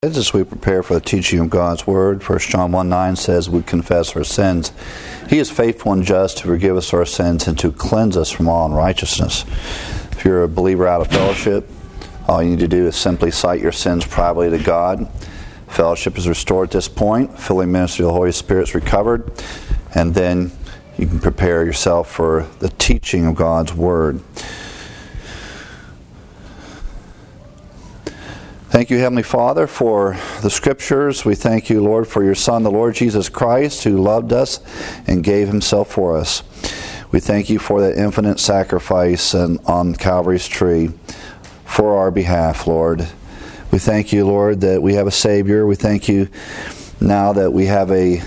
As we prepare for the teaching of God's Word, 1 John 1:9 says we confess our sins. He is faithful and just to forgive us our sins and to cleanse us from all unrighteousness. If you're a believer out of fellowship, all you need to do is simply cite your sins privately to God. Fellowship is restored at this point. Filling ministry of the Holy Spirit is recovered. And then you can prepare yourself for the teaching of God's Word. Thank you, Heavenly Father, for the Scriptures. We thank you, Lord, for your Son, the Lord Jesus Christ, who loved us and gave himself for us. We thank you for that infinite sacrifice on Calvary's tree for our behalf, Lord. We thank you, Lord, that we have a Savior. We thank you now that we have the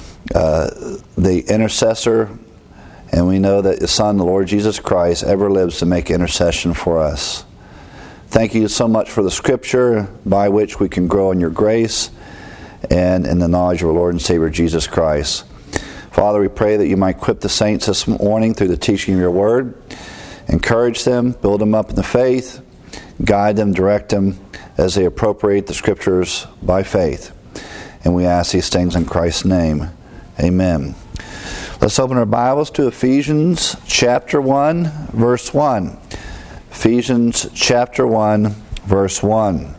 intercessor, and we know that your Son, the Lord Jesus Christ, ever lives to make intercession for us. Thank you so much for the Scripture by which we can grow in your grace and in the knowledge of our Lord and Savior Jesus Christ. Father, we pray that you might equip the saints this morning through the teaching of your Word. Encourage them, build them up in the faith, guide them, direct them as they appropriate the Scriptures by faith. And we ask these things in Christ's name. Amen. Let's open our Bibles to Ephesians chapter 1, verse 1. Ephesians chapter 1, verse 1.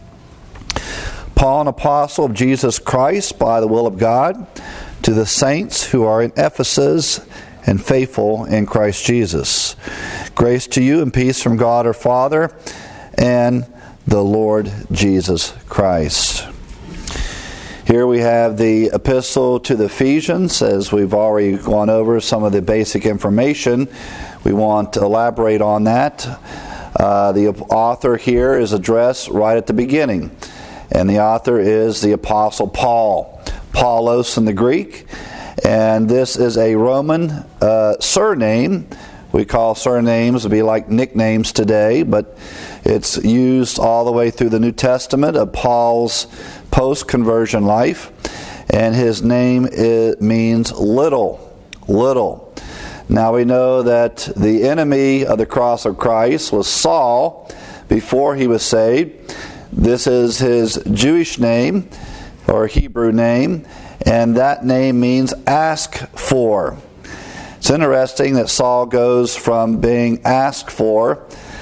Paul, an apostle of Jesus Christ, by the will of God, to the saints who are in Ephesus and faithful in Christ Jesus. Grace to you and peace from God our Father and the Lord Jesus Christ. Here we have the epistle to the Ephesians. As we've already gone over some of the basic information, we want to elaborate on that. The author here is addressed right at the beginning. And the author is the Apostle Paul. Paulos in the Greek. And this is a Roman surname. We call surnames to be like nicknames today, but it's used all the way through the New Testament of Paul's post-conversion life. And his name means little. Little. Now we know that the enemy of the cross of Christ was Saul before he was saved. This is his Jewish name or Hebrew name, and that name means ask for. It's interesting that Saul goes from being asked for,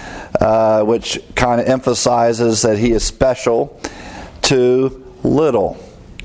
which kind of emphasizes that he is special, to little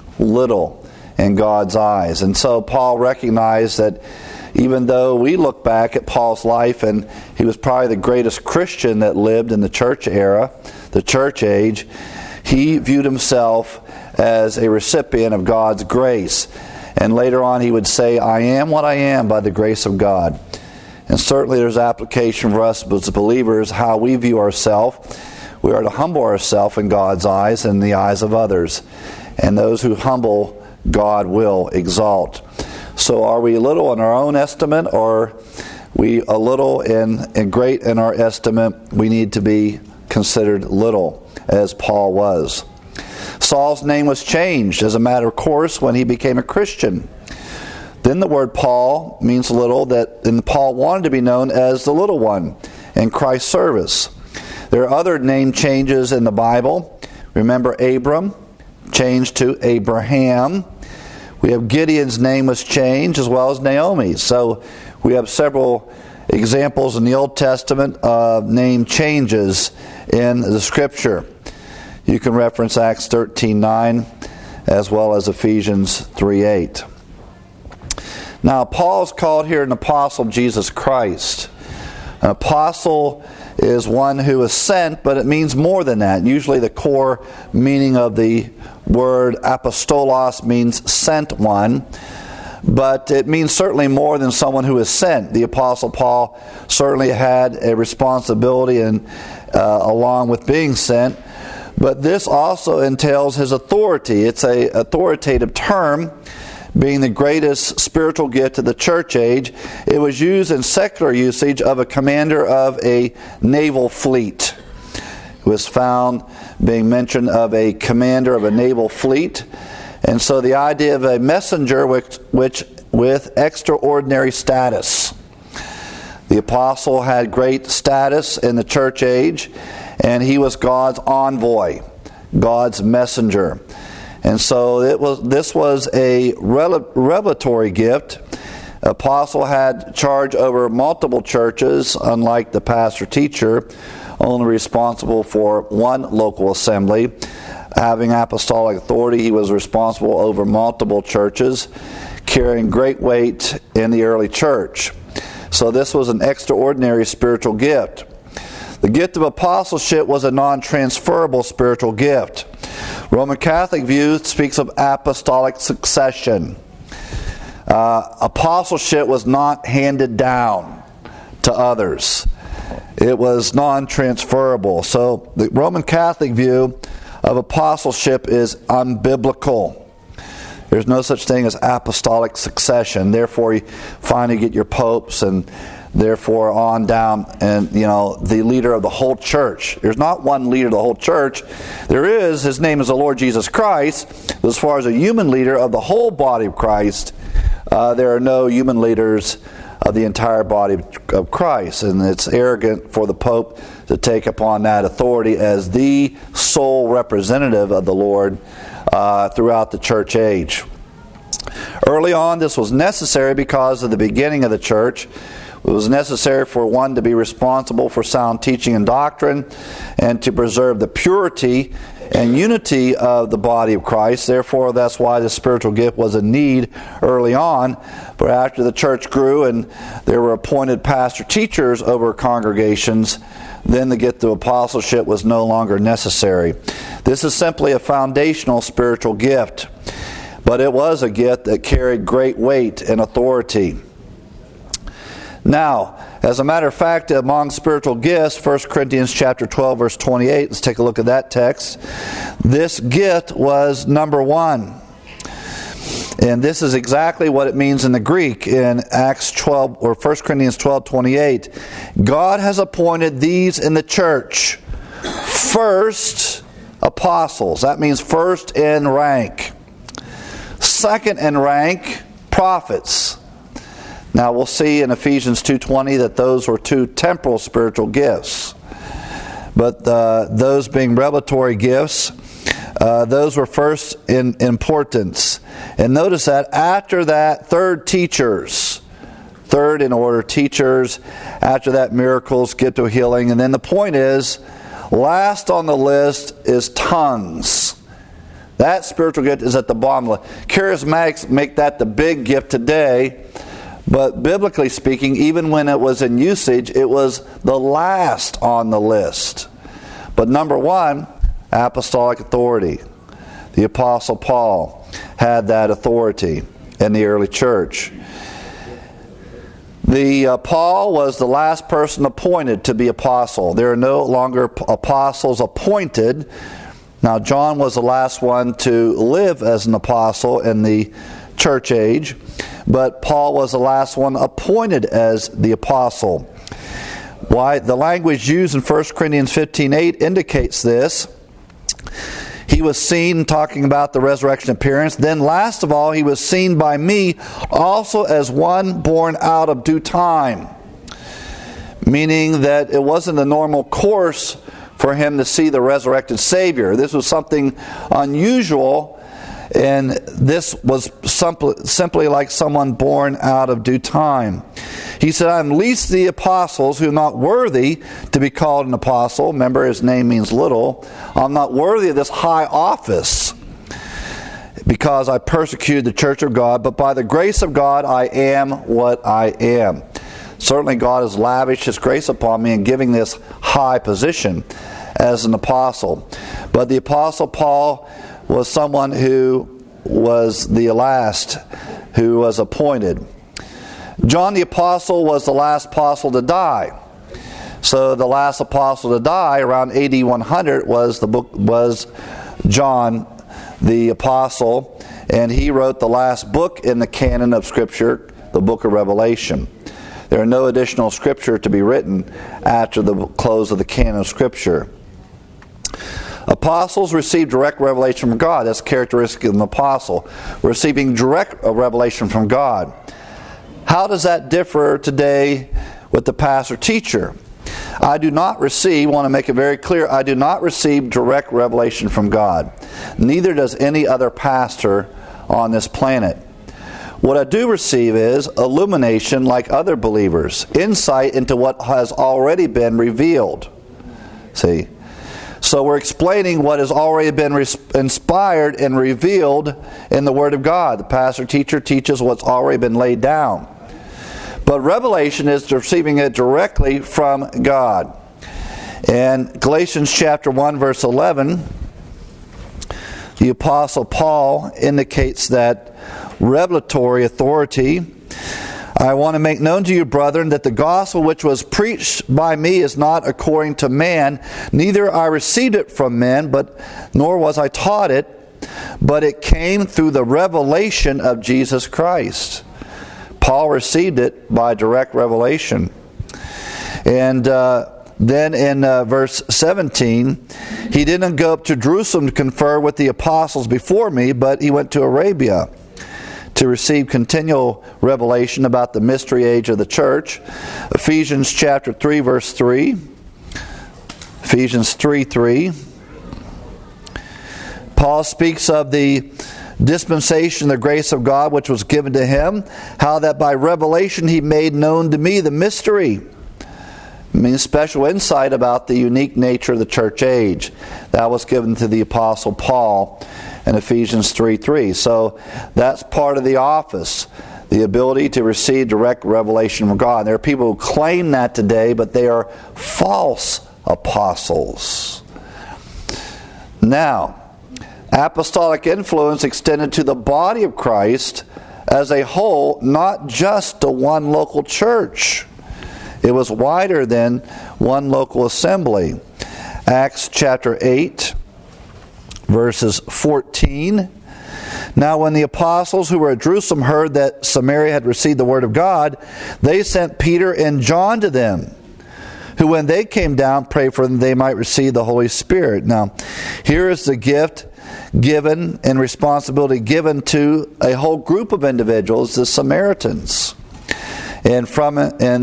in God's eyes. And so Paul recognized that even though we look back at Paul's life and he was probably the greatest Christian that lived in the church era, the church age, he viewed himself as a recipient of God's grace. And later on he would say, I am what I am by the grace of God. And certainly there's application for us as believers how we view ourselves. We are to humble ourselves in God's eyes and in the eyes of others. And those who humble, God will exalt. So are we little in our own estimate, or we a little and great in our estimate? We need to be considered little, as Paul was. Saul's name was changed as a matter of course when he became a Christian. Then the word Paul means little, and Paul wanted to be known as the little one in Christ's service. There are other name changes in the Bible. Remember Abram, changed to Abraham. We have Gideon's name was changed, as well as Naomi's. So we have several examples in the Old Testament of name changes in the Scripture. You can reference Acts 13:9 as well as Ephesians 3:8. Now, Paul is called here an apostle of Jesus Christ. An apostle is one who is sent, but it means more than that. Usually the core meaning of the word apostolos means sent one, but it means certainly more than someone who is sent. The Apostle Paul certainly had a responsibility along with being sent, but this also entails his authority. It's an authoritative term, being the greatest spiritual gift of the church age. It was used in secular usage of a commander of a naval fleet. It was found being mentioned of a commander of a naval fleet. And so the idea of a messenger which with extraordinary status. The apostle had great status in the church age, and he was God's envoy. God's messenger. And so this was a revelatory gift. Apostle had charge over multiple churches, unlike the pastor-teacher, only responsible for one local assembly. Having apostolic authority, he was responsible over multiple churches, carrying great weight in the early church. So this was an extraordinary spiritual gift. The gift of apostleship was a non-transferable spiritual gift. Roman Catholic view speaks of apostolic succession. Apostleship was not handed down to others. It was non-transferable. So the Roman Catholic view of apostleship is unbiblical. There's no such thing as apostolic succession. Therefore, you finally get your popes and therefore on down and, the leader of the whole church. There's not one leader of the whole church. There is. His name is the Lord Jesus Christ. As far as a human leader of the whole body of Christ, there are no human leaders of the entire body of Christ. And it's arrogant for the Pope to take upon that authority as the sole representative of the Lord throughout the church age. Early on, this was necessary because of the beginning of the church. It was necessary for one to be responsible for sound teaching and doctrine and to preserve the purity and unity of the body of Christ. Therefore, that's why the spiritual gift was a need early on. But after the church grew and there were appointed pastor-teachers over congregations, then the gift of apostleship was no longer necessary. This is simply a foundational spiritual gift, but it was a gift that carried great weight and authority. Now, as a matter of fact, among spiritual gifts, 1 Corinthians chapter 12, verse 28, let's take a look at that text. This gift was number one. And this is exactly what it means in the Greek in Acts 12 or 1 Corinthians 12:28. God has appointed these in the church first apostles. That means first in rank. Second in rank, prophets. Now we'll see in Ephesians 2:20 that those were two temporal spiritual gifts. But those being revelatory gifts, those were first in importance. And notice that after that, third in order, teachers. After that, miracles, gift of healing. And then the point is, last on the list is tongues. That spiritual gift is at the bottom of the list. Charismatics make that the big gift today. But biblically speaking, even when it was in usage, it was the last on the list. But number one, apostolic authority. The Apostle Paul had that authority in the early church. Paul was the last person appointed to be apostle. There are no longer apostles appointed. Now, John was the last one to live as an apostle in the church age, but Paul was the last one appointed as the apostle. Why? The language used in 1 Corinthians 15:8 indicates this. He was seen, talking about the resurrection appearance. Then last of all, he was seen by me also as one born out of due time. Meaning that it wasn't the normal course for him to see the resurrected Savior. This was something unusual, and this was simply like someone born out of due time. He said, I am least of the apostles who are not worthy to be called an apostle. Remember, his name means little. I'm not worthy of this high office because I persecuted the church of God, but by the grace of God I am what I am. Certainly God has lavished His grace upon me in giving this high position as an apostle. But the Apostle Paul was someone who was the last who was appointed. John the Apostle was the last apostle to die. So the last apostle to die around AD 100 was John the Apostle, and he wrote the last book in the canon of Scripture, the book of Revelation. There are no additional Scripture to be written after the close of the canon of Scripture. Apostles receive direct revelation from God. That's characteristic of an apostle, receiving direct revelation from God. How does that differ today with the pastor-teacher? I do not receive, want to make it very clear, I do not receive direct revelation from God. Neither does any other pastor on this planet. What I do receive is illumination like other believers, insight into what has already been revealed. See? So we're explaining what has already been inspired and revealed in the Word of God. The pastor teacher teaches what's already been laid down. But revelation is receiving it directly from God. In Galatians chapter 1, verse 11, the Apostle Paul indicates that revelatory authority. I want to make known to you, brethren, that the gospel which was preached by me is not according to man, neither I received it from men, nor was I taught it, but it came through the revelation of Jesus Christ. Paul received it by direct revelation. And then in verse 17, he didn't go up to Jerusalem to confer with the apostles before me, but he went to Arabia to receive continual revelation about the mystery age of the church. Ephesians chapter 3, verse 3. Ephesians 3:3. Paul speaks of the dispensation, the grace of God which was given to him, how that by revelation he made known to me the mystery. It means special insight about the unique nature of the church age. That was given to the Apostle Paul in Ephesians 3:3. So that's part of the office, the ability to receive direct revelation from God. There are people who claim that today, but they are false apostles. Now, apostolic influence extended to the body of Christ as a whole, not just to one local church. It was wider than one local assembly. Acts chapter 8, verses 14. Now when the apostles who were at Jerusalem heard that Samaria had received the word of God, they sent Peter and John to them, who when they came down prayed for them they might receive the Holy Spirit. Now, here is the gift given and responsibility given to a whole group of individuals, the Samaritans. And from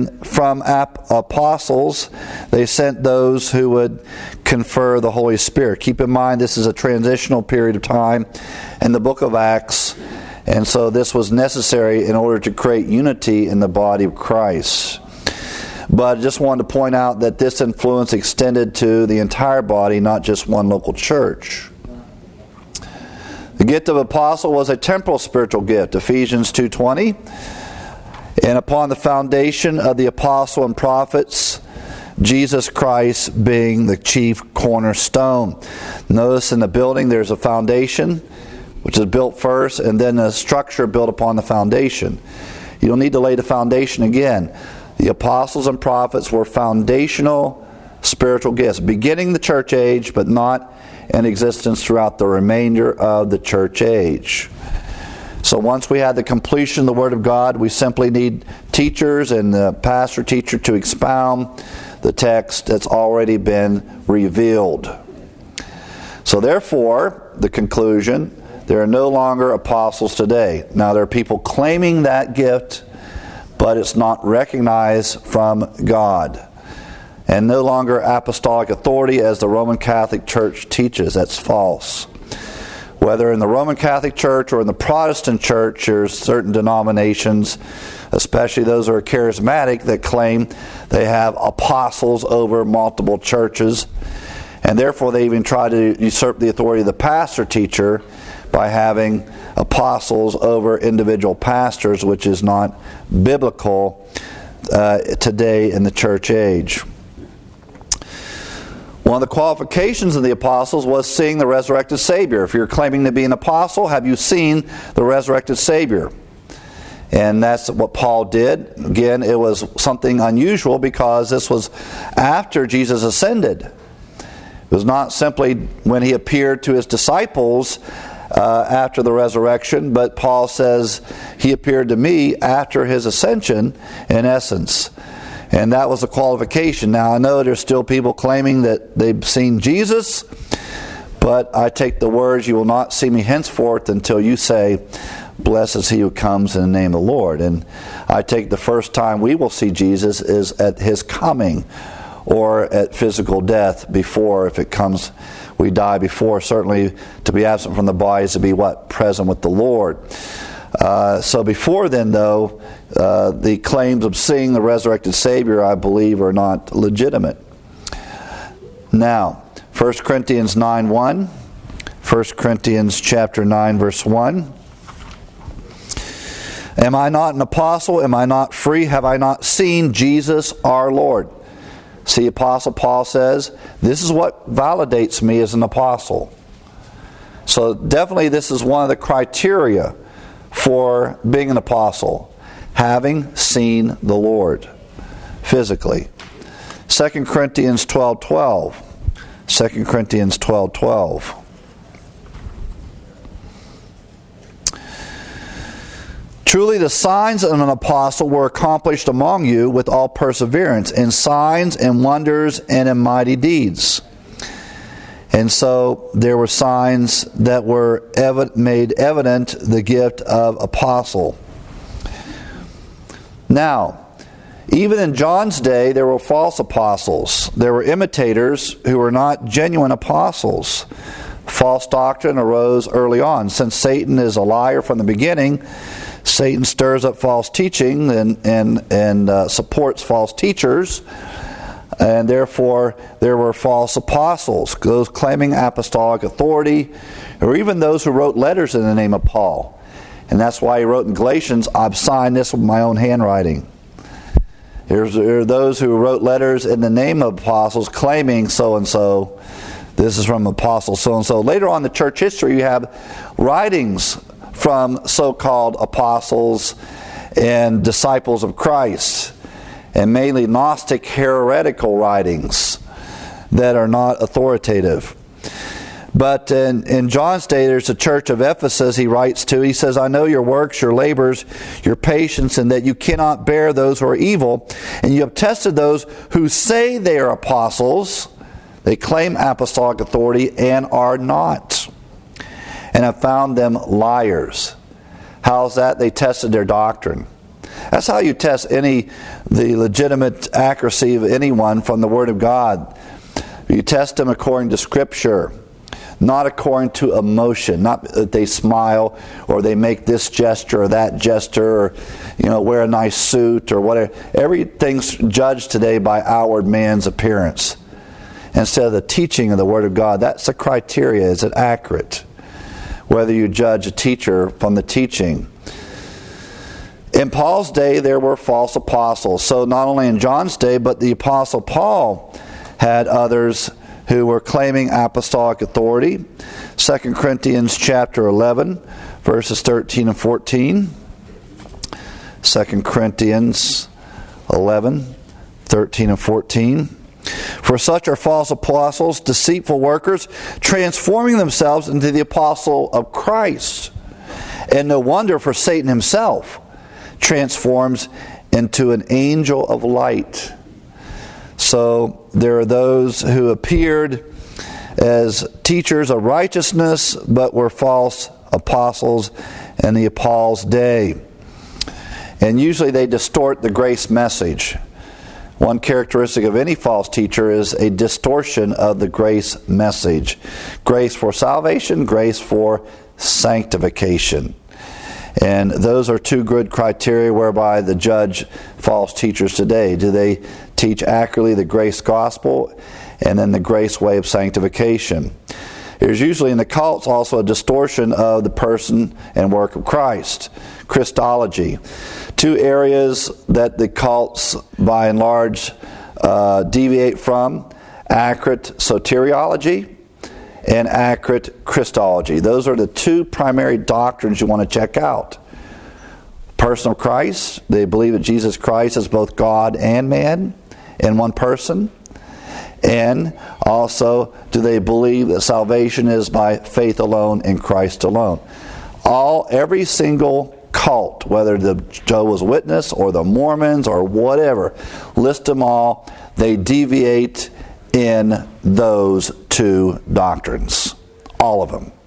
apostles, they sent those who would confer the Holy Spirit. Keep in mind, this is a transitional period of time in the book of Acts, and so this was necessary in order to create unity in the body of Christ. But I just wanted to point out that this influence extended to the entire body, not just one local church. The gift of apostle was a temporal spiritual gift, Ephesians 2:20. And upon the foundation of the apostle and prophets, Jesus Christ being the chief cornerstone. Notice in the building there's a foundation, which is built first, and then a structure built upon the foundation. You don't need to lay the foundation again. The apostles and prophets were foundational spiritual gifts, beginning the church age, but not in existence throughout the remainder of the church age. So once we had the completion of the Word of God, we simply need teachers and the pastor teacher to expound the text that's already been revealed. So therefore, the conclusion, there are no longer apostles today. Now there are people claiming that gift, but it's not recognized from God. And no longer apostolic authority as the Roman Catholic Church teaches. That's false. Whether in the Roman Catholic Church or in the Protestant Church, there's certain denominations, especially those who are charismatic, that claim they have apostles over multiple churches. And therefore they even try to usurp the authority of the pastor teacher by having apostles over individual pastors, which is not biblical today in the church age. One of the qualifications of the apostles was seeing the resurrected Savior. If you're claiming to be an apostle, have you seen the resurrected Savior? And that's what Paul did. Again, it was something unusual because this was after Jesus ascended. It was not simply when he appeared to his disciples after the resurrection, but Paul says he appeared to me after his ascension, in essence. And that was a qualification. Now, I know there's still people claiming that they've seen Jesus, but I take the words, you will not see me henceforth until you say, blessed is he who comes in the name of the Lord. And I take the first time we will see Jesus is at his coming, or at physical death before, if it comes, we die before. Certainly to be absent from the body is to be what? Present with the Lord. So before then, though, the claims of seeing the resurrected Savior, I believe, are not legitimate. Now, 1 Corinthians 9:1, 1 Corinthians chapter 9, verse 1. Am I not an apostle? Am I not free? Have I not seen Jesus our Lord? See, Apostle Paul says, this is what validates me as an apostle. So definitely this is one of the criteria for being an apostle, having seen the Lord physically. 2 Corinthians 12:12. 2 Corinthians 12:12. Truly the signs of an apostle were accomplished among you with all perseverance, in signs and wonders and in mighty deeds. And so there were signs that were made evident the gift of apostle. Now, even in John's day, there were false apostles. There were imitators who were not genuine apostles. False doctrine arose early on. Since Satan is a liar from the beginning, Satan stirs up false teaching and supports false teachers. And therefore, there were false apostles, those claiming apostolic authority, or even those who wrote letters in the name of Paul. And that's why he wrote in Galatians, I've signed this with my own handwriting. There are those who wrote letters in the name of apostles claiming so-and-so. This is from apostle so-and-so. Later on in the church history, you have writings from so-called apostles and disciples of Christ, and mainly Gnostic heretical writings that are not authoritative. But in John's day, there's a church of Ephesus he writes to. He says, I know your works, your labors, your patience, and that you cannot bear those who are evil. And you have tested those who say they are apostles. They claim apostolic authority and are not. And have found them liars. How's that? They tested their doctrine. That's how you test the legitimate accuracy of anyone from the Word of God. You test them according to Scripture, not according to emotion. Not that they smile or they make this gesture or that gesture, or wear a nice suit or whatever. Everything's judged today by outward man's appearance instead of the teaching of the Word of God. That's the criteria. Is it accurate? Whether you judge a teacher from the teaching. In Paul's day, there were false apostles. So not only in John's day, but the Apostle Paul had others who were claiming apostolic authority. 2 Corinthians chapter 11, verses 13 and 14. 2 Corinthians 11, 13 and 14. For such are false apostles, deceitful workers, transforming themselves into the apostle of Christ. And no wonder, for Satan himself transforms into an angel of light. So there are those who appeared as teachers of righteousness, but were false apostles in the Paul's day. And usually they distort the grace message. One characteristic of any false teacher is a distortion of the grace message. Grace for salvation, grace for sanctification. And those are two good criteria whereby the judge false teachers today. Do they teach accurately the grace gospel and then the grace way of sanctification? There's usually in the cults also a distortion of the person and work of Christ. Christology. Two areas that the cults by and large deviate from: accurate soteriology and accurate Christology. Those are the two primary doctrines you want to check out. Person of Christ, they believe that Jesus Christ is both God and man in one person. And also, do they believe that salvation is by faith alone in Christ alone? Every single cult, whether the Jehovah's Witness or the Mormons or whatever, list them all, they deviate in those two doctrines. All of them.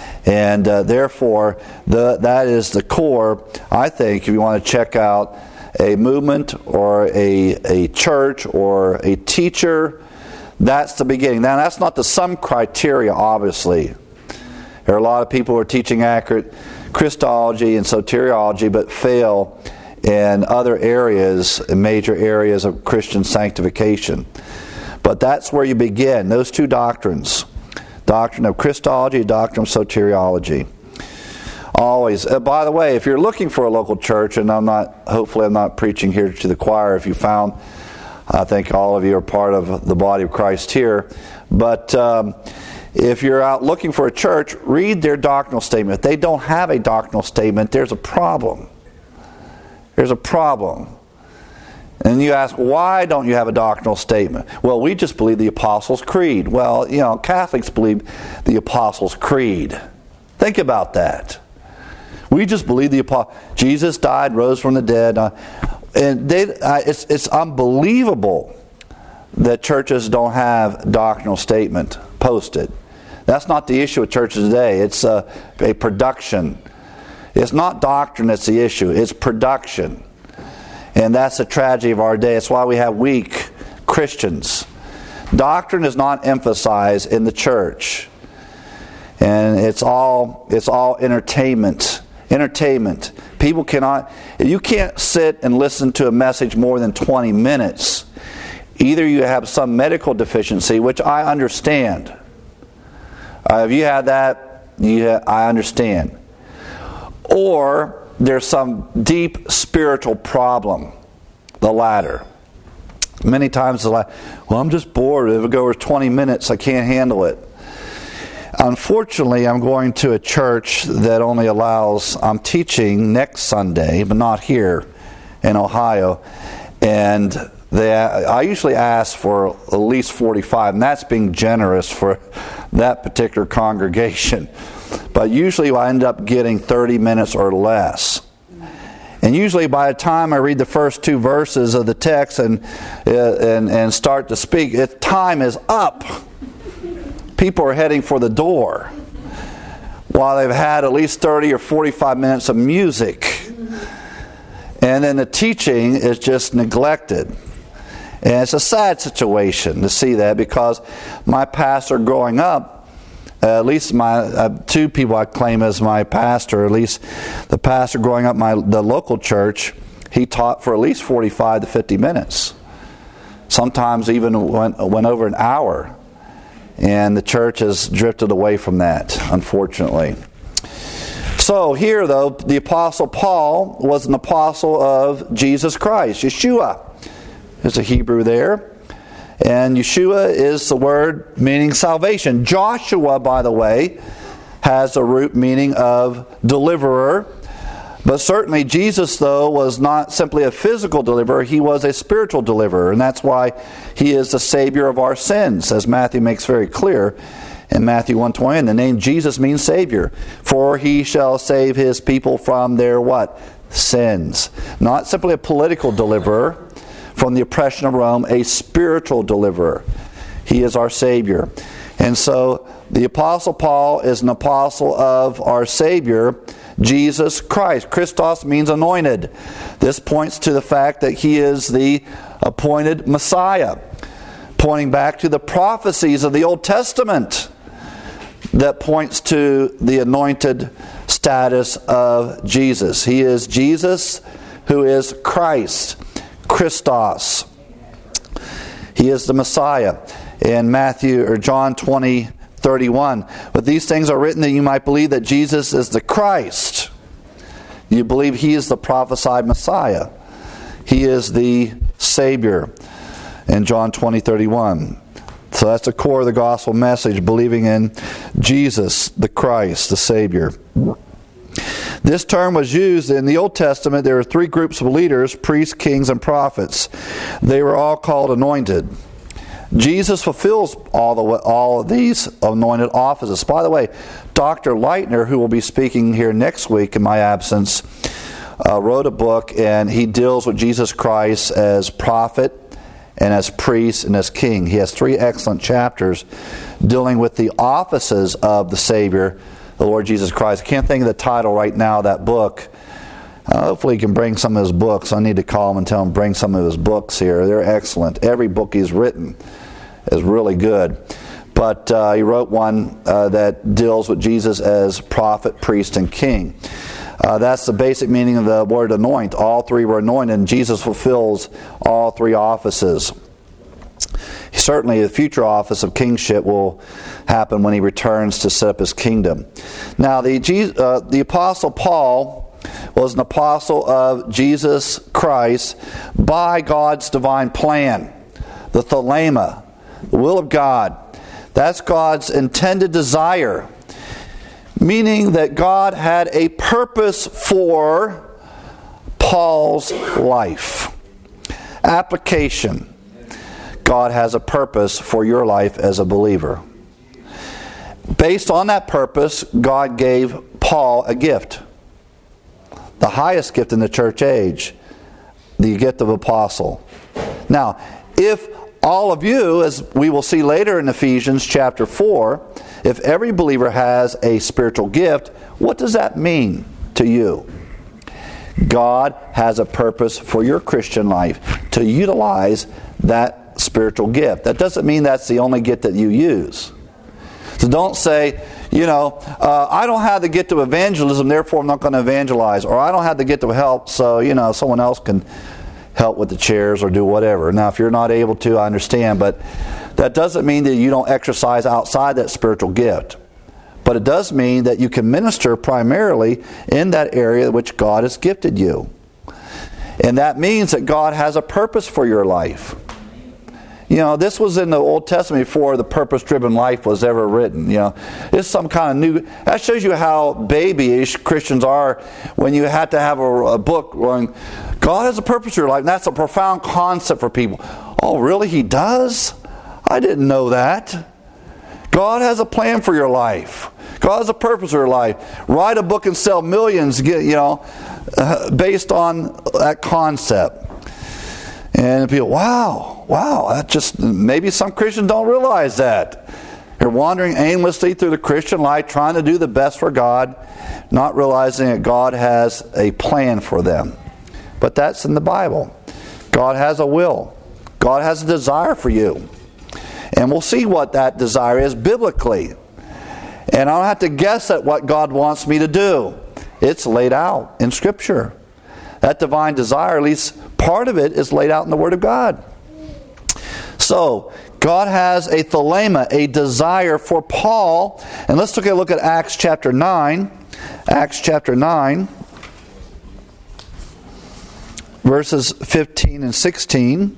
And therefore, that is the core, I think, if you want to check out a movement or a church or a teacher, that's the beginning. Now, that's not the sum criteria, obviously. There are a lot of people who are teaching accurate Christology and soteriology, but fail in other areas, major areas of Christian sanctification. But that's where you begin, those two doctrines. Doctrine of Christology, doctrine of soteriology. Always. By the way, if you're looking for a local church, and hopefully I'm not preaching here to the choir, if you found, I think all of you are part of the body of Christ here, but if you're out looking for a church, read their doctrinal statement. If they don't have a doctrinal statement, there's a problem. There's a problem. And you ask, why don't you have a doctrinal statement? Well, we just believe the Apostles' Creed. Well, Catholics believe the Apostles' Creed. Think about that. We just believe Jesus died, rose from the dead. And it's unbelievable that churches don't have doctrinal statement posted. That's not the issue with churches today. It's a production. It's not doctrine that's the issue. It's production. And that's the tragedy of our day. It's why we have weak Christians. Doctrine is not emphasized in the church. And it's all entertainment. Entertainment. People you can't sit and listen to a message more than 20 minutes. Either you have some medical deficiency, which I understand. If you have that, I understand. Or there's some deep spiritual problem, the latter. Many times I'm just bored. If it goes over 20 minutes, I can't handle it. Unfortunately, I'm going to a church that only I'm teaching next Sunday, but not here in Ohio. And I usually ask for at least 45, and that's being generous for that particular congregation. But usually I end up getting 30 minutes or less. And usually by the time I read the first 2 verses of the text and start to speak, time is up. People are heading for the door while they've had at least 30 or 45 minutes of music. And then the teaching is just neglected. And it's a sad situation to see that, because my pastor growing up, at least my 2 people I claim as my pastor, at least the pastor growing up the local church, he taught for at least 45 to 50 minutes. Sometimes even went over an hour. And the church has drifted away from that, unfortunately. So here, though, the Apostle Paul was an apostle of Jesus Christ. Yeshua is a Hebrew there. And Yeshua is the word meaning salvation. Joshua, by the way, has a root meaning of deliverer. But certainly Jesus, though, was not simply a physical deliverer. He was a spiritual deliverer. And that's why he is the Savior of our sins, as Matthew makes very clear in Matthew 1:20. The name Jesus means Savior. For he shall save his people from their what? Sins. Not simply a political deliverer from the oppression of Rome, a spiritual deliverer. He is our Savior. And so the Apostle Paul is an apostle of our Savior, Jesus Christ. Christos means anointed. This points to the fact that he is the appointed Messiah, pointing back to the prophecies of the Old Testament that points to the anointed status of Jesus. He is Jesus who is Christ, Christos. He is the Messiah. In John 20:31, but these things are written that you might believe that Jesus is the Christ. You believe he is the prophesied Messiah. He is the Savior in John 20:31. So that's the core of the gospel message, believing in Jesus, the Christ, the Savior. This term was used in the Old Testament. There were 3 groups of leaders: priests, kings, and prophets. They were all called anointed. Jesus fulfills all of these anointed offices. By the way, Dr. Leitner, who will be speaking here next week in my absence, wrote a book, and he deals with Jesus Christ as prophet and as priest and as king. He has 3 excellent chapters dealing with the offices of the Savior, the Lord Jesus Christ. I can't think of the title right now of that book, Hopefully he can bring some of his books. I need to call him and tell him to bring some of his books here. They're excellent. Every book he's written is really good. But he wrote one that deals with Jesus as prophet, priest, and king. That's the basic meaning of the word anoint. All three were anointed, and Jesus fulfills all three offices. Certainly the future office of kingship will happen when he returns to set up his kingdom. Now the Apostle Paul was an apostle of Jesus Christ by God's divine plan. The thelema, the will of God. That's God's intended desire. Meaning that God had a purpose for Paul's life. Application. God has a purpose for your life as a believer. Based on that purpose, God gave Paul a gift. The highest gift in the church age. The gift of apostle. Now, if all of you, as we will see later in Ephesians chapter 4, if every believer has a spiritual gift, what does that mean to you? God has a purpose for your Christian life to utilize that spiritual gift. That doesn't mean that's the only gift that you use. So don't say, I don't have the gift of evangelism, therefore I'm not going to evangelize. Or I don't have the gift of help, so, someone else can help with the chairs or do whatever. Now, if you're not able to, I understand, but that doesn't mean that you don't exercise outside that spiritual gift. But it does mean that you can minister primarily in that area which God has gifted you. And that means that God has a purpose for your life. This was in the Old Testament before the purpose-driven life was ever written. It's some kind of new... That shows you how babyish Christians are when you have to have a book going, God has a purpose for your life. And that's a profound concept for people. Oh, really? He does? I didn't know that. God has a plan for your life. God has a purpose for your life. Write a book and sell millions, based on that concept. And people, wow, that just, maybe some Christians don't realize that. They're wandering aimlessly through the Christian life, trying to do the best for God, not realizing that God has a plan for them. But that's in the Bible. God has a will. God has a desire for you. And we'll see what that desire is biblically. And I don't have to guess at what God wants me to do. It's laid out in Scripture. That divine desire, at least part of it, is laid out in the Word of God. So, God has a thelema, a desire for Paul. And let's take a look at Acts chapter 9. Acts chapter 9, verses 15 and 16.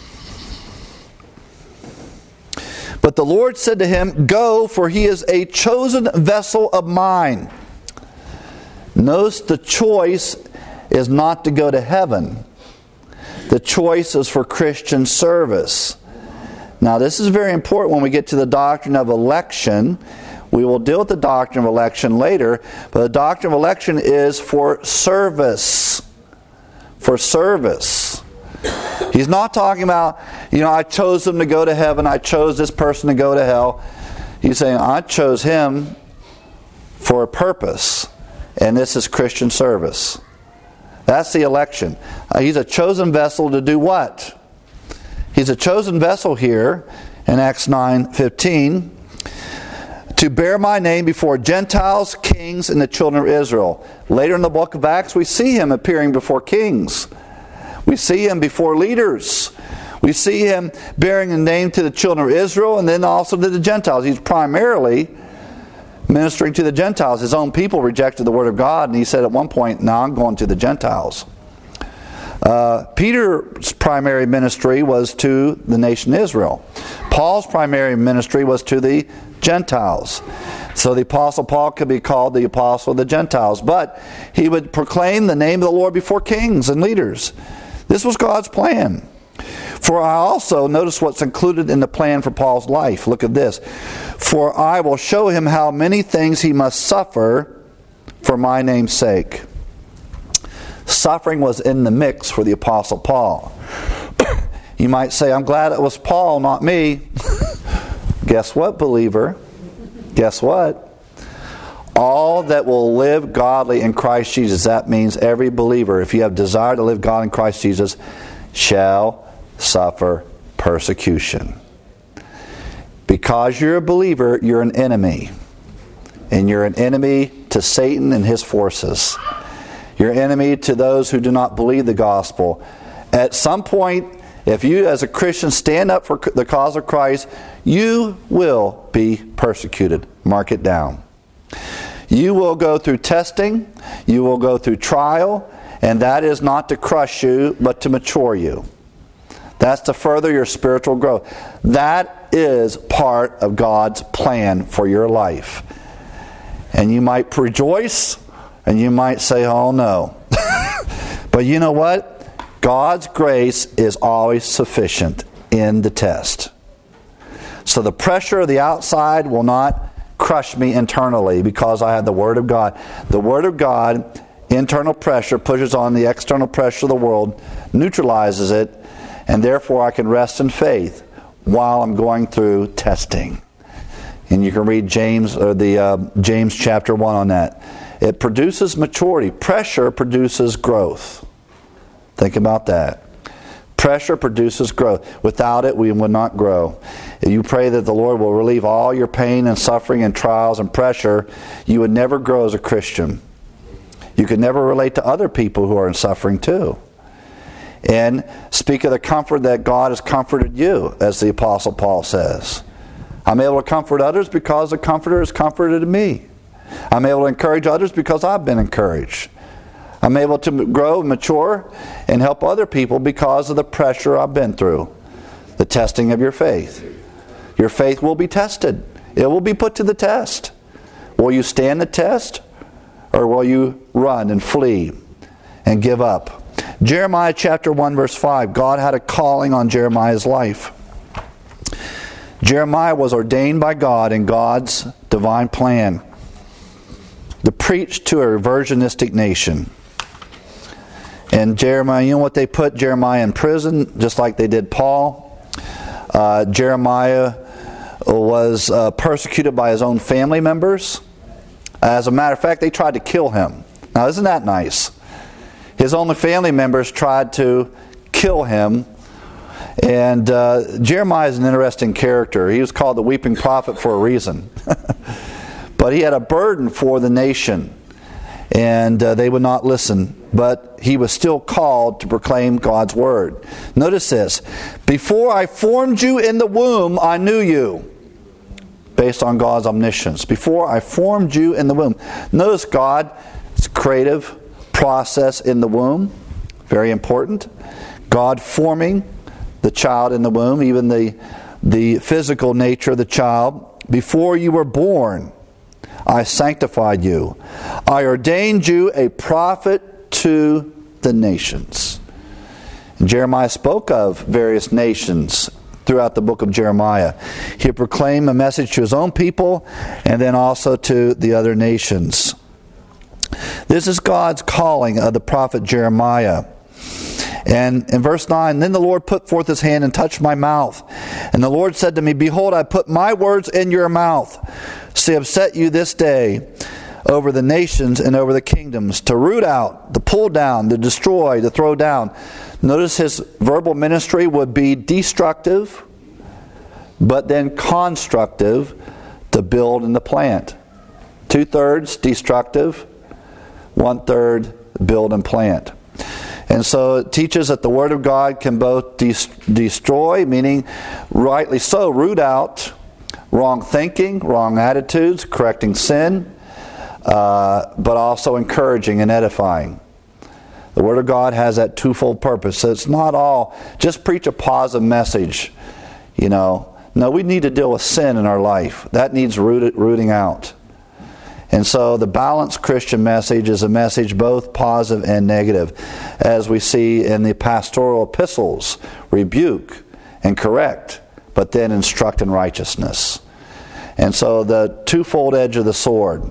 But the Lord said to him, Go, for he is a chosen vessel of mine. Notice the choice is not to go to heaven. The choice is for Christian service. Now, this is very important when we get to the doctrine of election. We will deal with the doctrine of election later, but the doctrine of election is for service. For service. He's not talking about, I chose them to go to heaven, I chose this person to go to hell. He's saying, I chose him for a purpose, and this is Christian service. That's the election. He's a chosen vessel to do what? He's a chosen vessel here in Acts 9:15 to bear my name before Gentiles, kings, and the children of Israel. Later in the book of Acts, we see him appearing before kings. We see him before leaders. We see him bearing a name to the children of Israel and then also to the Gentiles. He's primarily ministering to the Gentiles. His own people rejected the Word of God, and he said at one point, now I'm going to the Gentiles. Peter's primary ministry was to the nation Israel. Paul's primary ministry was to the Gentiles. So the Apostle Paul could be called the Apostle of the Gentiles. But he would proclaim the name of the Lord before kings and leaders. This was God's plan. For I also, notice what's included in the plan for Paul's life. Look at this. For I will show him how many things he must suffer for my name's sake. Suffering was in the mix for the Apostle Paul. You might say, I'm glad it was Paul, not me. Guess what, believer? Guess what? All that will live godly in Christ Jesus, that means every believer, if you have desire to live God in Christ Jesus, shall suffer persecution. Because you're a believer, you're an enemy. And you're an enemy to Satan and his forces. You're an enemy to those who do not believe the gospel. At some point, if you as a Christian stand up for the cause of Christ, you will be persecuted. Mark it down. You will go through testing, you will go through trial, and that is not to crush you, but to mature you. That's to further your spiritual growth. That is part of God's plan for your life. And you might rejoice, and you might say, oh no. But you know what? God's grace is always sufficient in the test. So the pressure of the outside will not crush me internally because I have the Word of God. The Word of God, internal pressure, pushes on the external pressure of the world, neutralizes it, and therefore I can rest in faith while I'm going through testing. And you can read James chapter 1 on that. It produces maturity. Pressure produces growth. Think about that. Pressure produces growth. Without it, we will not grow. If you pray that the Lord will relieve all your pain and suffering and trials and pressure, you would never grow as a Christian. You could never relate to other people who are in suffering too. And speak of the comfort that God has comforted you, as the Apostle Paul says. I'm able to comfort others because the Comforter has comforted me. I'm able to encourage others because I've been encouraged. I'm able to grow and mature and help other people because of the pressure I've been through. The testing of your faith. Your faith will be tested. It will be put to the test. Will you stand the test? Or will you run and flee and give up? Jeremiah chapter 1 verse 5. God had a calling on Jeremiah's life. Jeremiah was ordained by God in God's divine plan to preach to a reversionistic nation. And Jeremiah, you know what they put Jeremiah in prison, just like they did Paul. Jeremiah was persecuted by his own family members. As a matter of fact, they tried to kill him. Now, isn't that nice? His own family members tried to kill him. And Jeremiah is an interesting character. He was called the weeping prophet for a reason. But he had a burden for the nation. And they would not listen. But he was still called to proclaim God's word. Notice this. Before I formed you in the womb, I knew you. Based on God's omniscience. Before I formed you in the womb. Notice God's creative process in the womb. Very important. God forming the child in the womb. Even the physical nature of the child. Before you were born, I sanctified you. I ordained you a prophet to the nations. And Jeremiah spoke of various nations throughout the book of Jeremiah. He proclaimed a message to his own people and then also to the other nations. This is God's calling of the prophet Jeremiah. And in verse 9, then the Lord put forth his hand and touched my mouth. And the Lord said to me, behold, I put my words in your mouth. See, I have set you this day over the nations and over the kingdoms, to root out, to pull down, to destroy, to throw down. Notice his verbal ministry would be destructive, but then constructive, to build and to plant. 2/3 destructive, 1/3 build and plant. And so it teaches that the Word of God can both destroy, meaning rightly so, root out wrong thinking, wrong attitudes, correcting sin, but also encouraging and edifying. The Word of God has that twofold purpose. So it's not all, just preach a positive message. You know, no, we need to deal with sin in our life. That needs rooting out. And so the balanced Christian message is a message both positive and negative. As we see in the pastoral epistles, rebuke and correct, but then instruct in righteousness. And so the twofold edge of the sword.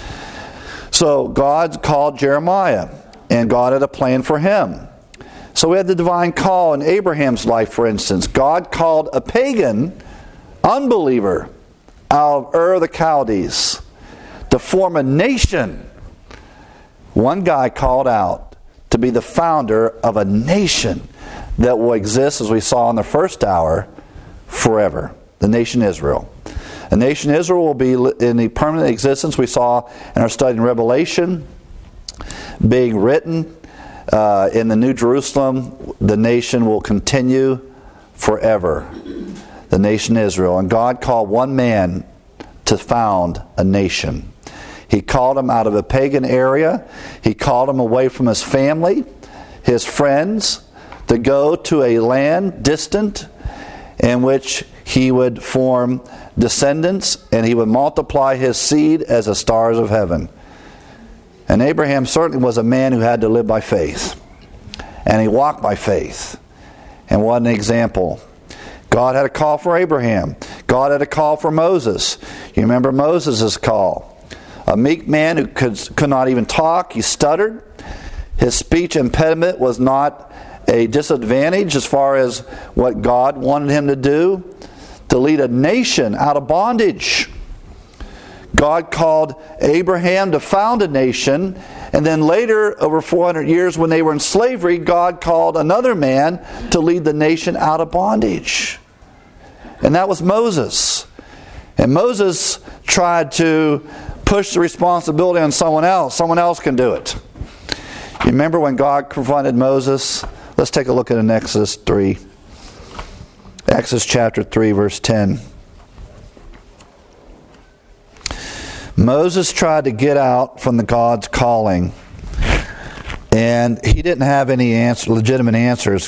So God called Jeremiah, and God had a plan for him. So we had the divine call in Abraham's life, for instance. God called a pagan unbeliever out of Ur of the Chaldees to form a nation. One guy called out to be the founder of a nation that will exist, as we saw in the first hour, forever. The nation Israel. The nation Israel will be in the permanent existence we saw in our study in Revelation, being written in the New Jerusalem. The nation will continue forever. The nation Israel. And God called one man to found a nation. He called him out of a pagan area. He called him away from his family, his friends, to go to a land distant in which he would form descendants and he would multiply his seed as the stars of heaven. And Abraham certainly was a man who had to live by faith. And he walked by faith. And what an example. God had a call for Abraham. God had a call for Moses. You remember Moses' call. A meek man who could not even talk. He stuttered. His speech impediment was not a disadvantage as far as what God wanted him to do. To lead a nation out of bondage. God called Abraham to found a nation, and then later, over 400 years when they were in slavery, God called another man to lead the nation out of bondage. And that was Moses. And Moses tried to push the responsibility on someone else. Someone else can do it. You remember when God confronted Moses? Let's take a look at in Exodus 3. Exodus chapter 3, verse 10. Moses tried to get out from the God's calling, and he didn't have any legitimate answers.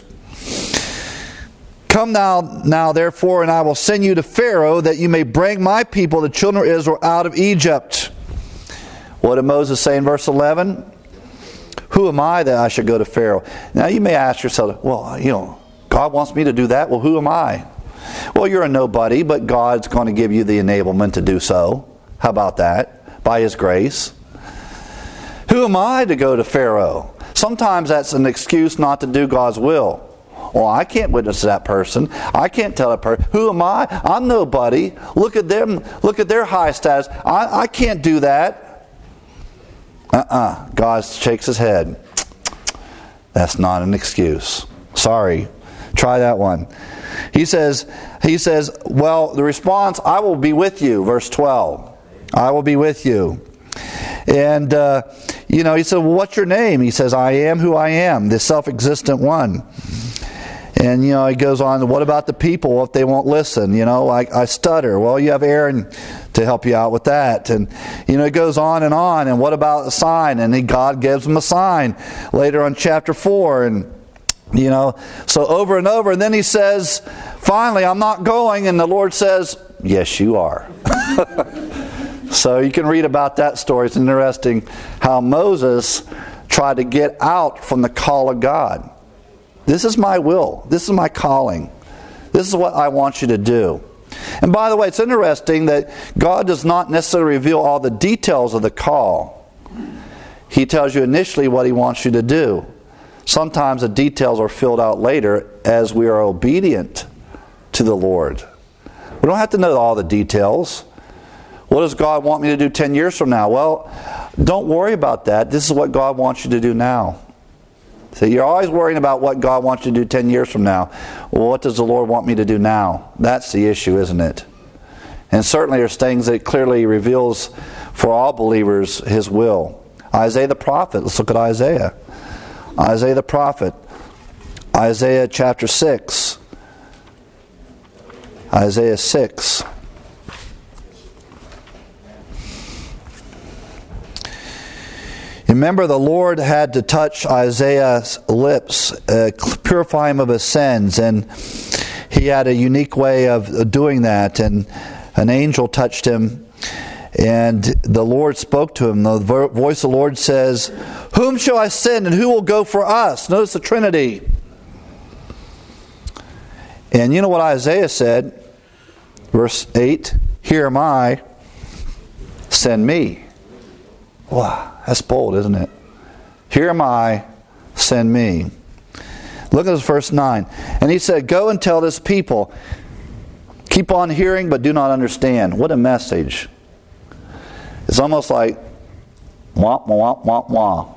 Come now therefore, and I will send you to Pharaoh, that you may bring my people, the children of Israel, out of Egypt. What did Moses say in verse 11? Who am I that I should go to Pharaoh? Now you may ask yourself, well, God wants me to do that. Well, who am I? Well, you're a nobody, but God's going to give you the enablement to do so. How about that? By His grace. Who am I to go to Pharaoh? Sometimes that's an excuse not to do God's will. Well, I can't witness to that person. I can't tell that person. Who am I? I'm nobody. Look at them. Look at their high status. I can't do that. God shakes His head. That's not an excuse. Sorry. Try that one. He says, well, the response, I will be with you, verse 12. I will be with you. And, he said, well, what's your name? He says, I am who I am, the self-existent one. And, he goes on, what about the people if they won't listen? I stutter. Well, you have Aaron to help you out with that. And, it goes on. And what about a sign? And God gives him a sign later on chapter 4. And, so over and over. And then he says, finally, I'm not going. And the Lord says, yes, you are. So you can read about that story. It's interesting how Moses tried to get out from the call of God. This is my will. This is my calling. This is what I want you to do. And by the way, it's interesting that God does not necessarily reveal all the details of the call. He tells you initially what He wants you to do. Sometimes the details are filled out later as we are obedient to the Lord. We don't have to know all the details. What does God want me to do 10 years from now? Well, don't worry about that. This is what God wants you to do now. So you're always worrying about what God wants you to do 10 years from now. Well, what does the Lord want me to do now? That's the issue, isn't it? And certainly there's things that clearly reveals for all believers His will. Isaiah the prophet. Let's look at Isaiah. Isaiah the prophet. Isaiah chapter 6. Isaiah 6. Remember, the Lord had to touch Isaiah's lips, purify him of his sins, and he had a unique way of doing that. And an angel touched him, and the Lord spoke to him. The voice of the Lord says, whom shall I send, and who will go for us? Notice the Trinity. And you know what Isaiah said? Verse 8, here am I, send me. Wow. That's bold, isn't it? Here am I, send me. Look at verse 9. And he said, go and tell this people, keep on hearing but do not understand. What a message. It's almost like wah, wah, wah, wah.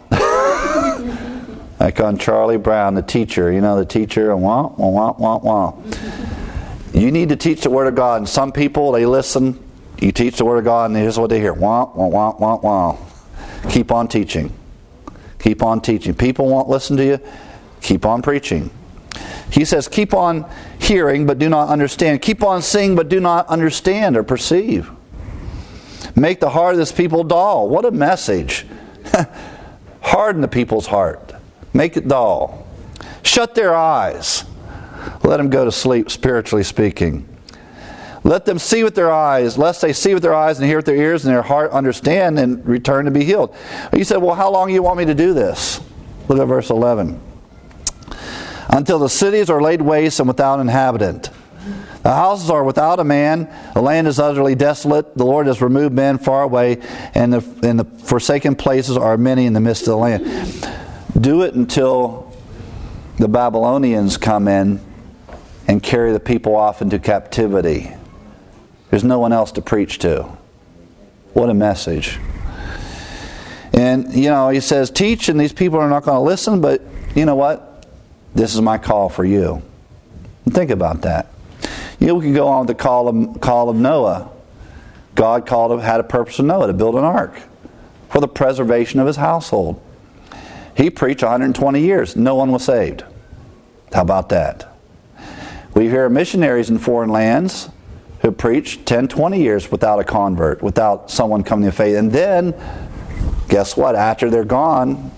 Like on Charlie Brown, the teacher. You know, the teacher, wah, wah, wah, wah, wah. You need to teach the Word of God. And some people, they listen. You teach the Word of God, and here's what they hear. Wah, wah, wah, wah, wah. Keep on teaching. Keep on teaching. People won't listen to you. Keep on preaching. He says, keep on hearing, but do not understand. Keep on seeing, but do not understand or perceive. Make the heart of this people dull. What a message. Harden the people's heart. Make it dull. Shut their eyes. Let them go to sleep, spiritually speaking. Let them see with their eyes, lest they see with their eyes and hear with their ears and their heart understand and return to be healed. He said, well, how long do you want me to do this? Look at verse 11. Until the cities are laid waste and without inhabitant. The houses are without a man. The land is utterly desolate. The Lord has removed men far away, and the forsaken places are many in the midst of the land. Do it until the Babylonians come in and carry the people off into captivity. There's no one else to preach to. What a message. And, you know, he says, teach, and these people are not going to listen, but you know what? This is my call for you. And think about that. You know, we can go on with the call of Noah. God had a purpose for Noah to build an ark for the preservation of his household. He preached 120 years. No one was saved. How about that? We hear missionaries in foreign lands who preach 10, 20 years without a convert, without someone coming to faith. And then, guess what? After they're gone,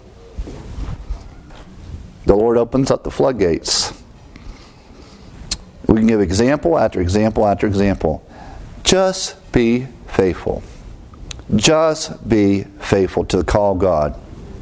the Lord opens up the floodgates. We can give example after example after example. Just be faithful. Just be faithful to the call of God.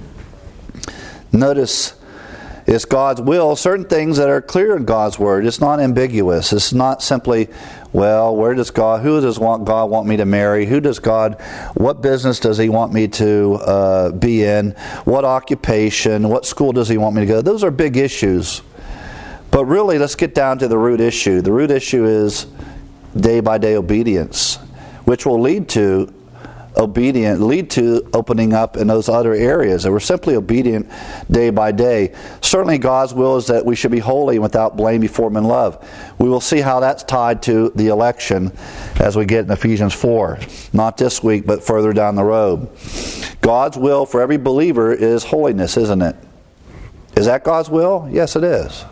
Notice, it's God's will. Certain things that are clear in God's Word. It's not ambiguous. It's not simply, well, who does God want me to marry? What business does He want me to be in? What occupation? What school does He want me to go? Those are big issues. But really, let's get down to the root issue. The root issue is day-by-day obedience, which will lead to opening up in those other areas. That we're simply obedient day by day. Certainly God's will is that we should be holy and without blame before Him in love. We will see how that's tied to the election as we get in Ephesians 4. Not this week, but further down the road. God's will for every believer is holiness, isn't it? Is that God's will? Yes, it is.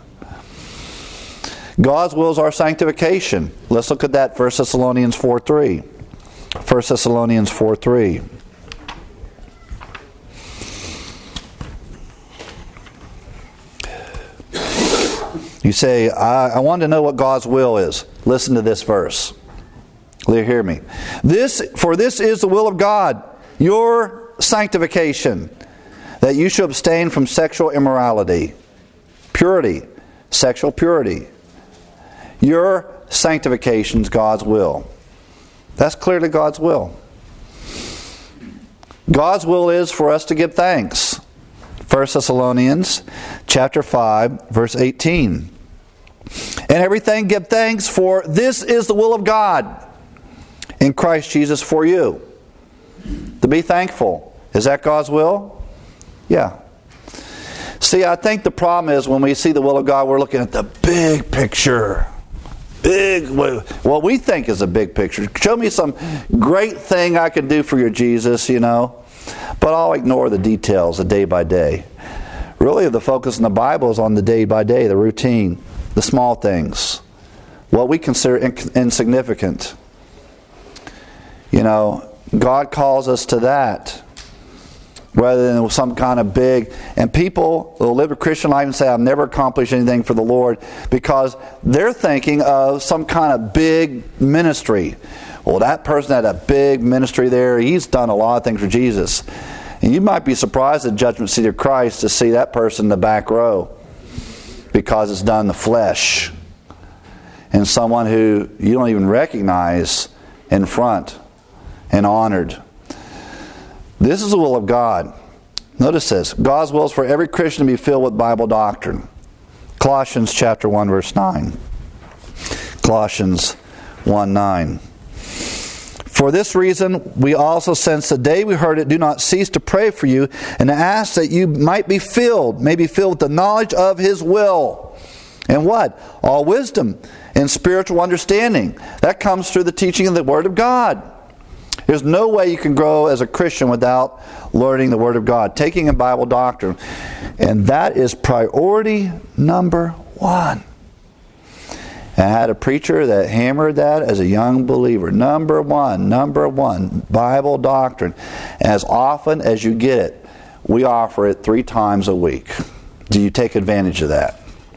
God's will is our sanctification. Let's look at that, 1 Thessalonians 4:3. 1 Thessalonians 4:3. You say, I want to know what God's will is. Listen to this verse. Hear me. For this is the will of God, your sanctification, that you should abstain from sexual immorality, purity, sexual purity. Your sanctification is God's will. That's clearly God's will. God's will is for us to give thanks. 1 Thessalonians chapter 5, verse 18. And everything give thanks, for this is the will of God in Christ Jesus for you. To be thankful. Is that God's will? Yeah. See, I think the problem is when we see the will of God, we're looking at the big picture. What we think is a big picture. Show me some great thing I can do for your Jesus, you know. But I'll ignore the details, the day by day. Really, the focus in the Bible is on the day by day, the routine, the small things. What we consider insignificant. You know, God calls us to that. Rather than some kind of big, and people will live a Christian life and say, I've never accomplished anything for the Lord, because they're thinking of some kind of big ministry. Well, that person had a big ministry there. He's done a lot of things for Jesus. And you might be surprised at Judgment Seat of Christ to see that person in the back row, because it's done in the flesh. And someone who you don't even recognize in front and honored. This is the will of God. Notice this. God's will is for every Christian to be filled with Bible doctrine. Colossians chapter 1, verse 9. Colossians 1:9. For this reason, we also, since the day we heard it, do not cease to pray for you and to ask that you might be filled with the knowledge of His will. And what? All wisdom and spiritual understanding. That comes through the teaching of the Word of God. There's no way you can grow as a Christian without learning the Word of God, taking a Bible doctrine. And that is priority number one. And I had a preacher that hammered that as a young believer. Number one, Bible doctrine. As often as you get it, we offer it 3 times a week. Do you take advantage of that?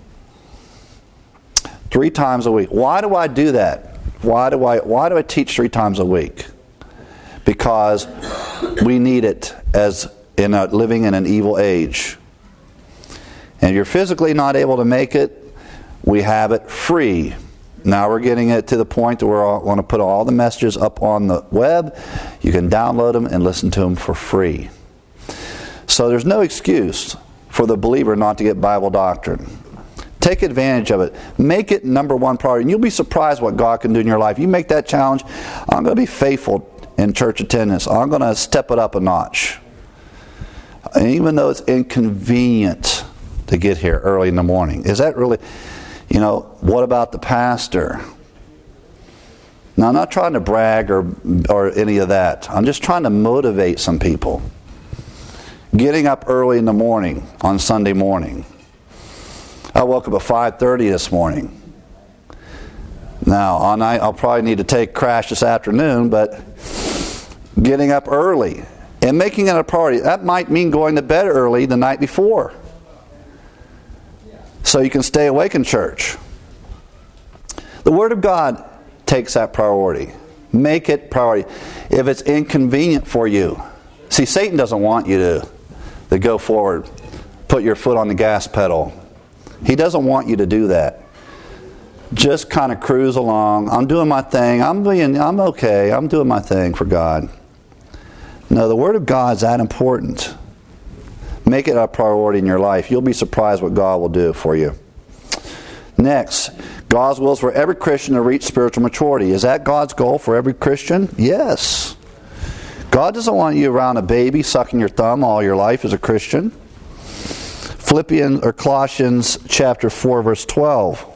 3 times a week. Why do I do that? Why do I teach 3 times a week? Because we need it as in living in an evil age. And if you're physically not able to make it, we have it free. Now we're getting it to the point where I want to put all the messages up on the web. You can download them and listen to them for free. So there's no excuse for the believer not to get Bible doctrine. Take advantage of it. Make it number one priority. And you'll be surprised what God can do in your life. You make that challenge, I'm going to be faithful in church attendance. I'm going to step it up a notch. And even though it's inconvenient to get here early in the morning. Is that really... what about the pastor? Now, I'm not trying to brag or any of that. I'm just trying to motivate some people. Getting up early in the morning on Sunday morning. I woke up at 5:30 this morning. Now, I'll probably need to take crash this afternoon, but getting up early and making it a priority, that might mean going to bed early the night before, so you can stay awake in church. The Word of God takes that priority. Make it priority. If it's inconvenient for you. See, Satan doesn't want you to go forward, put your foot on the gas pedal. He doesn't want you to do that. Just kind of cruise along. I'm doing my thing. I'm okay. I'm doing my thing for God. No, the Word of God is that important. Make it a priority in your life. You'll be surprised what God will do for you. Next, God's will is for every Christian to reach spiritual maturity. Is that God's goal for every Christian? Yes. God doesn't want you around a baby sucking your thumb all your life as a Christian. Colossians chapter 4, verse 12.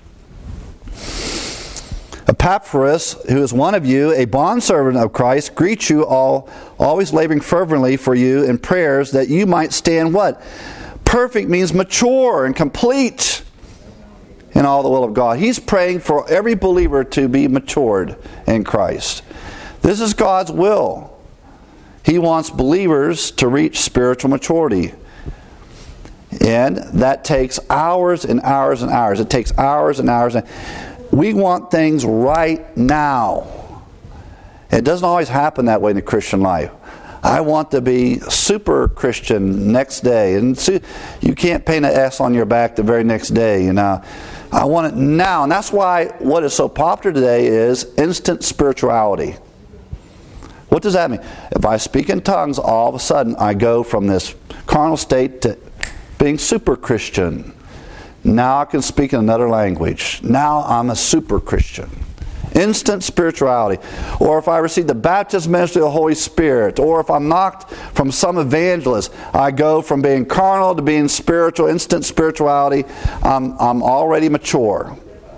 Epaphras, who is one of you, a bondservant of Christ, greets you all, always laboring fervently for you in prayers that you might stand what? Perfect means mature and complete in all the will of God. He's praying for every believer to be matured in Christ. This is God's will. He wants believers to reach spiritual maturity. And that takes hours and hours and hours. It takes hours and hours. We want things right now. It doesn't always happen that way in the Christian life. I want to be super Christian next day. And you can't paint an S on your back the very next day. I want it now. And that's why what is so popular today is instant spirituality. What does that mean? If I speak in tongues, all of a sudden I go from this carnal state to being super Christian. Now I can speak in another language. Now I'm a super Christian. Instant spirituality. Or if I receive the baptism ministry of the Holy Spirit, or if I'm knocked from some evangelist, I go from being carnal to being spiritual, instant spirituality. I'm already mature.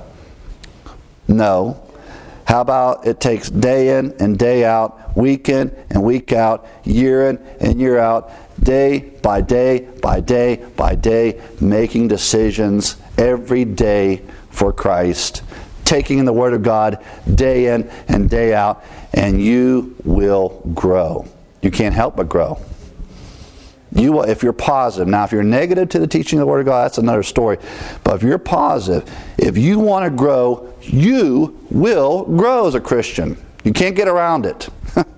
No. How about it takes day in and day out, week in and week out, year in and year out, day by day by day by day, making decisions every day for Christ, taking in the Word of God day in and day out, and you will grow. You can't help but grow. You will, if you're positive. Now, if you're negative to the teaching of the Word of God, that's another story. But if you're positive, if you want to grow, you will grow as a Christian. You can't get around it.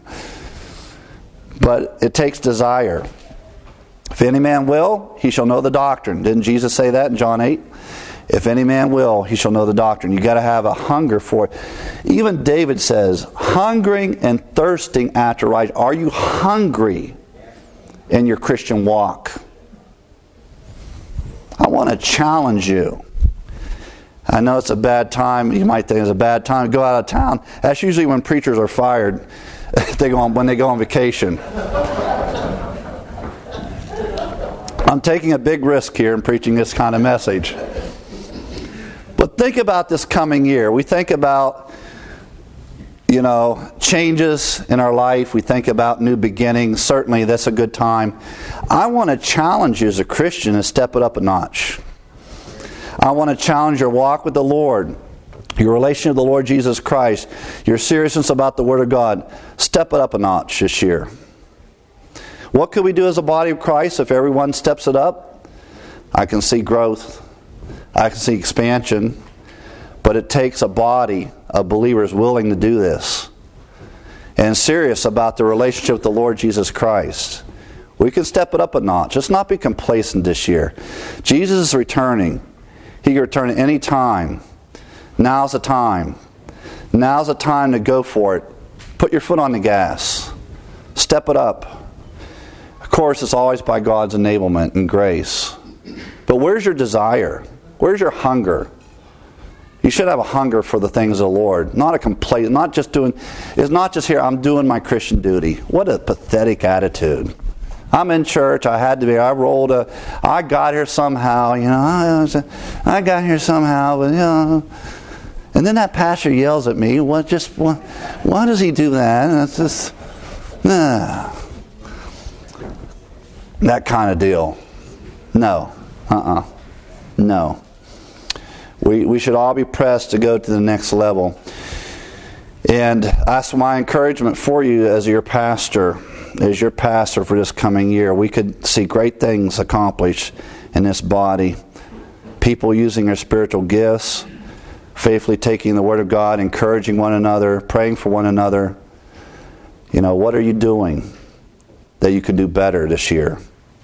But it takes desire. If any man will, he shall know the doctrine. Didn't Jesus say that in John 8? If any man will, he shall know the doctrine. You've got to have a hunger for it. Even David says, hungering and thirsting after righteousness. Are you hungry in your Christian walk? I want to challenge you. I know it's a bad time. You might think it's a bad time to go out of town. That's usually when preachers are fired. When they go on vacation. I'm taking a big risk here in preaching this kind of message. But think about this coming year. We think about, changes in our life. We think about new beginnings. Certainly that's a good time. I want to challenge you as a Christian to step it up a notch. I want to challenge your walk with the Lord, your relation to the Lord Jesus Christ, your seriousness about the Word of God. Step it up a notch this year. What could we do as a body of Christ if everyone steps it up? I can see growth. I can see expansion. But it takes a body of believers willing to do this and serious about the relationship with the Lord Jesus Christ. We can step it up a notch. Let's not be complacent this year. Jesus is returning. He can return at any time. Now's the time. Now's the time to go for it. Put your foot on the gas. Step it up. Of course, it's always by God's enablement and grace. But where's your desire? Where's your hunger? You should have a hunger for the things of the Lord. Not a complaint. It's not just here, I'm doing my Christian duty. What a pathetic attitude. I'm in church. I had to be. I got here somehow. I got here somehow. But and then that pastor yells at me. Why does he do that? And it's just that kind of deal. No. No. We should all be pressed to go to the next level. And that's my encouragement for you as your pastor for this coming year. We could see great things accomplished in this body. People using their spiritual gifts, faithfully taking the Word of God, encouraging one another, praying for one another. What are you doing that you can do better this year?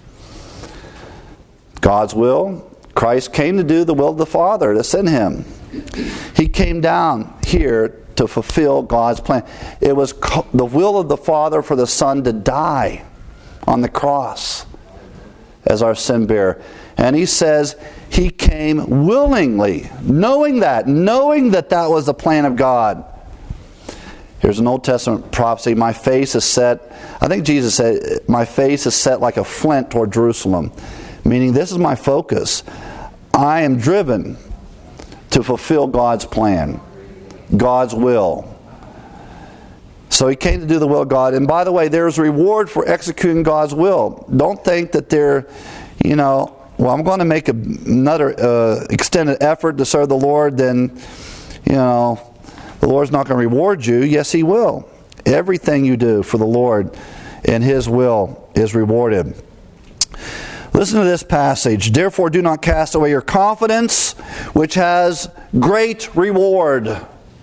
God's will. Christ came to do the will of the Father that's in Him. He came down here to fulfill God's plan. It was the will of the Father for the Son to die on the cross as our sin bearer. And He says He came willingly, knowing that was the plan of God. Here's an Old Testament prophecy. My face is set, I think Jesus said, my face is set like a flint toward Jerusalem. Meaning this is my focus. I am driven to fulfill God's plan, God's will. So He came to do the will of God. And by the way, there's a reward for executing God's will. Don't think that I'm going to make another extended effort to serve the Lord, then, the Lord's not going to reward you. Yes, He will. Everything you do for the Lord and His will is rewarded. Listen to this passage. Therefore, do not cast away your confidence, which has great reward.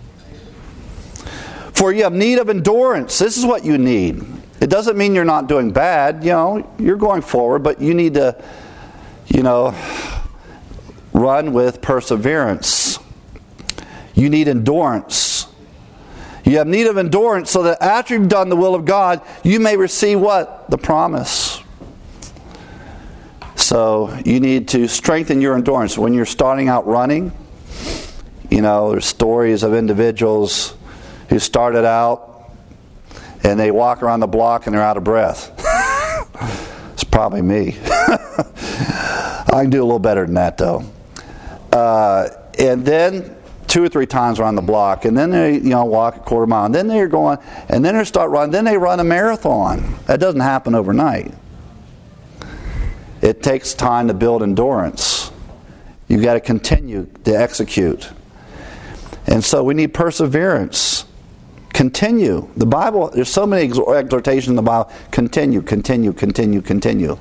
For you have need of endurance. This is what you need. It doesn't mean you're not doing bad. You're going forward, but you need to, run with perseverance. You need endurance. You have need of endurance so that after you've done the will of God, you may receive what? The promise. So you need to strengthen your endurance. When you're starting out running, there's stories of individuals who started out and they walk around the block and they're out of breath. It's probably me. I can do a little better than that, though. And then 2 or 3 times around the block, and then they walk a quarter mile, and then they're going, and then they start running. Then they run a marathon. That doesn't happen overnight. It takes time to build endurance. You've got to continue to execute. And so we need perseverance. Continue. The Bible, there's so many exhortations in the Bible. Continue, continue, continue, continue.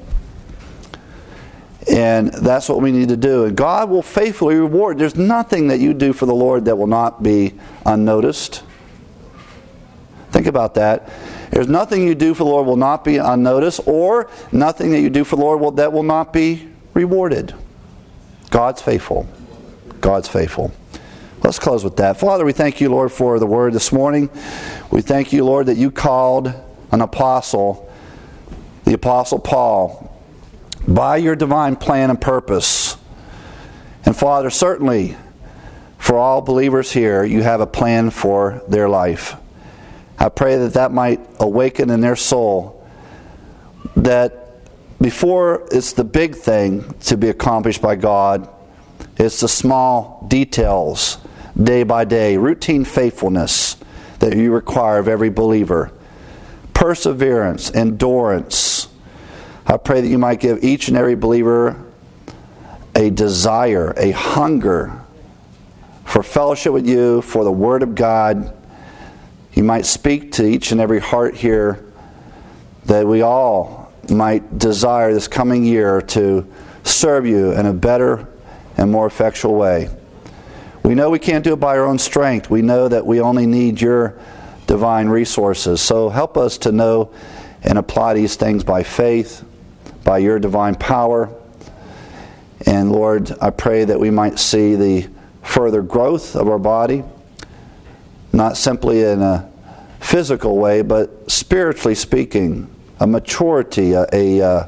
And that's what we need to do. And God will faithfully reward. There's nothing that you do for the Lord that will not be unnoticed. Think about that. There's nothing you do for the Lord will not be unnoticed, or nothing that you do for the Lord that will not be rewarded. God's faithful. God's faithful. Let's close with that. Father, we thank you, Lord, for the word this morning. We thank you, Lord, that you called an apostle, the Apostle Paul, by your divine plan and purpose. And Father, certainly for all believers here, you have a plan for their life. I pray that that might awaken in their soul that before it's the big thing to be accomplished by God, it's the small details, day by day, routine faithfulness that you require of every believer. Perseverance, endurance. I pray that you might give each and every believer a desire, a hunger for fellowship with you, for the Word of God. You might speak to each and every heart here that we all might desire this coming year to serve you in a better and more effectual way. We know we can't do it by our own strength. We know that we only need your divine resources. So help us to know and apply these things by faith, by your divine power. And Lord, I pray that we might see the further growth of our body, not simply in a physical way, but spiritually speaking, a maturity, a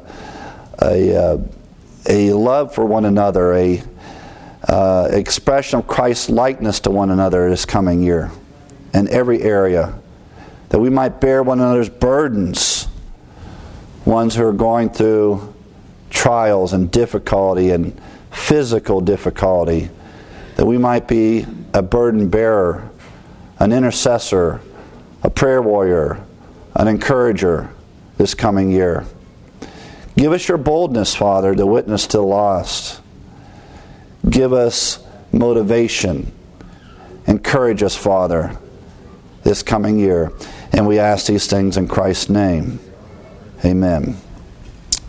love for one another, a expression of Christ's likeness to one another this coming year in every area, that we might bear one another's burdens, ones who are going through trials and difficulty and physical difficulty, that we might be a burden bearer, an intercessor, a prayer warrior, an encourager this coming year. Give us your boldness, Father, to witness to the lost. Give us motivation. Encourage us, Father, this coming year. And we ask these things in Christ's name. Amen.